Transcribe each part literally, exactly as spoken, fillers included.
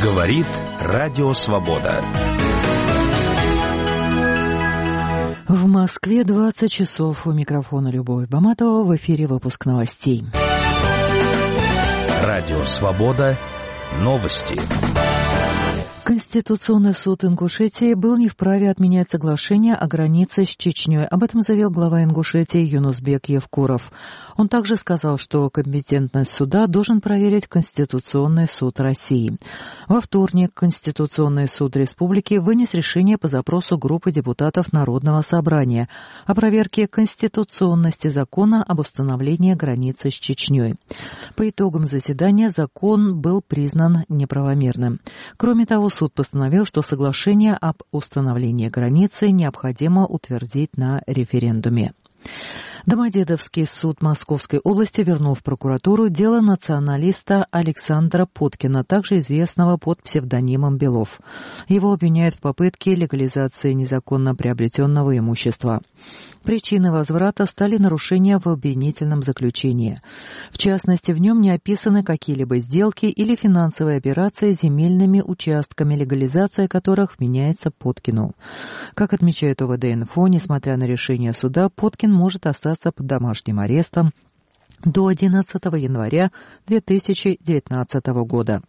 Говорит Радио Свобода. В Москве двадцать часов. У микрофона Любовь Баматова. В эфире выпуск новостей. Радио Свобода. Новости. Конституционный суд Ингушетии был не вправе отменять соглашение о границе с Чечней. Об этом заявил глава Ингушетии Юнусбек Евкуров. Он также сказал, что компетентность суда должен проверить Конституционный суд России. Во вторник Конституционный суд Республики вынес решение по запросу группы депутатов Народного собрания о проверке конституционности закона об установлении границы с Чечней. По итогам заседания закон был признан неправомерным. Кроме того, суд постановил, что соглашение об установлении границы необходимо утвердить на референдуме. Домодедовский суд Московской области вернул в прокуратуру дело националиста Александра Поткина, также известного под псевдонимом Белов. Его обвиняют в попытке легализации незаконно приобретенного имущества. Причиной возврата стали нарушения в обвинительном заключении. В частности, в нем не описаны какие-либо сделки или финансовые операции с земельными участками, легализация которых вменяется Поткину. Как отмечает ОВД-инфо, несмотря на решение суда, Поткин может остаться под домашним арестом до одиннадцатого января две тысячи девятнадцатого года.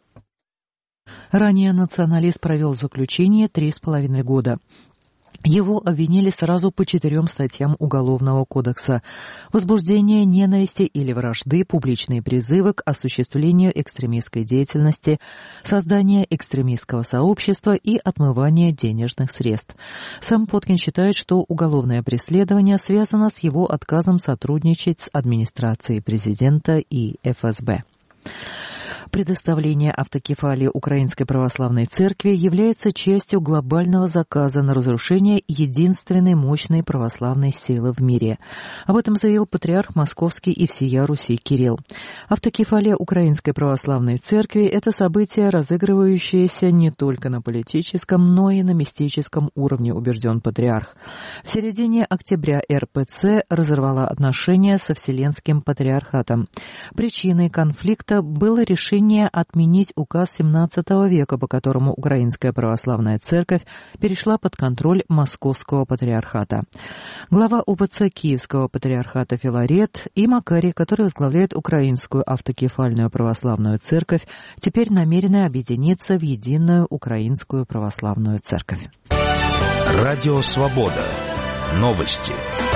Ранее националист провел заключение три с половиной года. Его обвинили сразу по четырем статьям Уголовного кодекса: возбуждение ненависти или вражды, публичные призывы к осуществлению экстремистской деятельности, создание экстремистского сообщества и отмывание денежных средств. Сам Поткин считает, что уголовное преследование связано с его отказом сотрудничать с администрацией президента и эф эс бэ. Предоставление автокефалии Украинской Православной Церкви является частью глобального заказа на разрушение единственной мощной православной силы в мире. Об этом заявил патриарх Московский и всея Руси Кирилл. Автокефалия Украинской Православной Церкви – это событие, разыгрывающееся не только на политическом, но и на мистическом уровне, убежден патриарх. В середине октября эр пэ цэ разорвала отношения со Вселенским патриархатом. Причиной конфликта было решение отменить указ семнадцатого века, по которому Украинская Православная Церковь перешла под контроль Московского патриархата. Глава о пэ цэ Киевского патриархата Филарет и Макарий, который возглавляет Украинскую автокефальную православную церковь, теперь намерены объединиться в единую Украинскую православную церковь. Радио Свобода. Новости.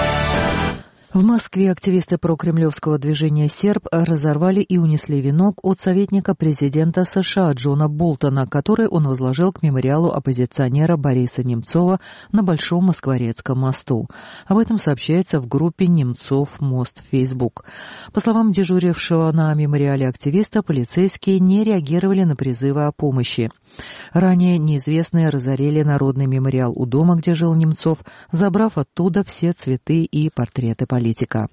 В Москве активисты прокремлевского движения «Серб» разорвали и унесли венок от советника президента США Джона Болтона, который он возложил к мемориалу оппозиционера Бориса Немцова на Большом Москворецком мосту. Об этом сообщается в группе «Немцов Мост» в Facebook. По словам дежурившего на мемориале активиста, полицейские не реагировали на призывы о помощи. Ранее неизвестные разорили народный мемориал у дома, где жил Немцов, забрав оттуда все цветы и портреты политика.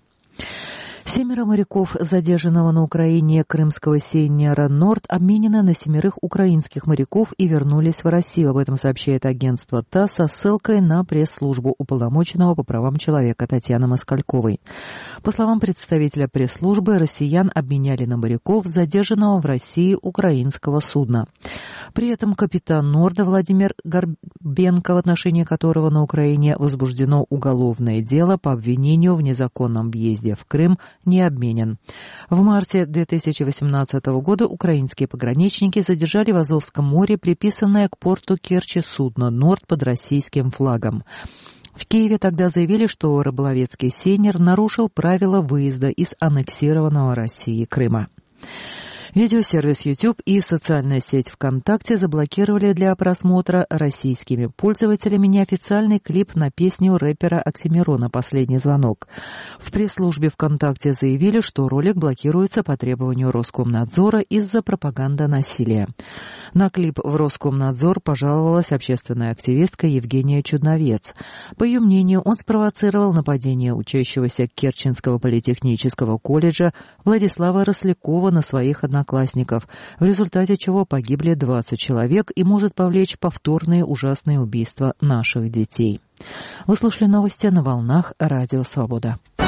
Семеро моряков, задержанного на Украине крымского сейнера «Норд», обменены на семерых украинских моряков и вернулись в Россию. Об этом сообщает агентство ТАСС со ссылкой на пресс-службу уполномоченного по правам человека Татьяны Москальковой. По словам представителя пресс-службы, россиян обменяли на моряков задержанного в России украинского судна. При этом капитан «Норда» Владимир Горбенко, в отношении которого на Украине возбуждено уголовное дело по обвинению в незаконном въезде в Крым, не обменен. В марте две тысячи восемнадцатого года украинские пограничники задержали в Азовском море приписанное к порту Керчи судно «Норд» под российским флагом. В Киеве тогда заявили, что рыболовецкий сейнер нарушил правила выезда из аннексированного Россией Крыма. Видеосервис YouTube и социальная сеть ВКонтакте заблокировали для просмотра российскими пользователями неофициальный клип на песню рэпера Оксимирона «Последний звонок». В пресс-службе ВКонтакте заявили, что ролик блокируется по требованию Роскомнадзора из-за пропаганды насилия. На клип в Роскомнадзор пожаловалась общественная активистка Евгения Чудновец. По ее мнению, он спровоцировал нападение учащегося Керченского политехнического колледжа Владислава Рослякова на своих одноклассников. одноклассников, в результате чего погибли двадцать человек и может повлечь повторные ужасные убийства наших детей. Вы слушали новости на волнах Радио Свобода.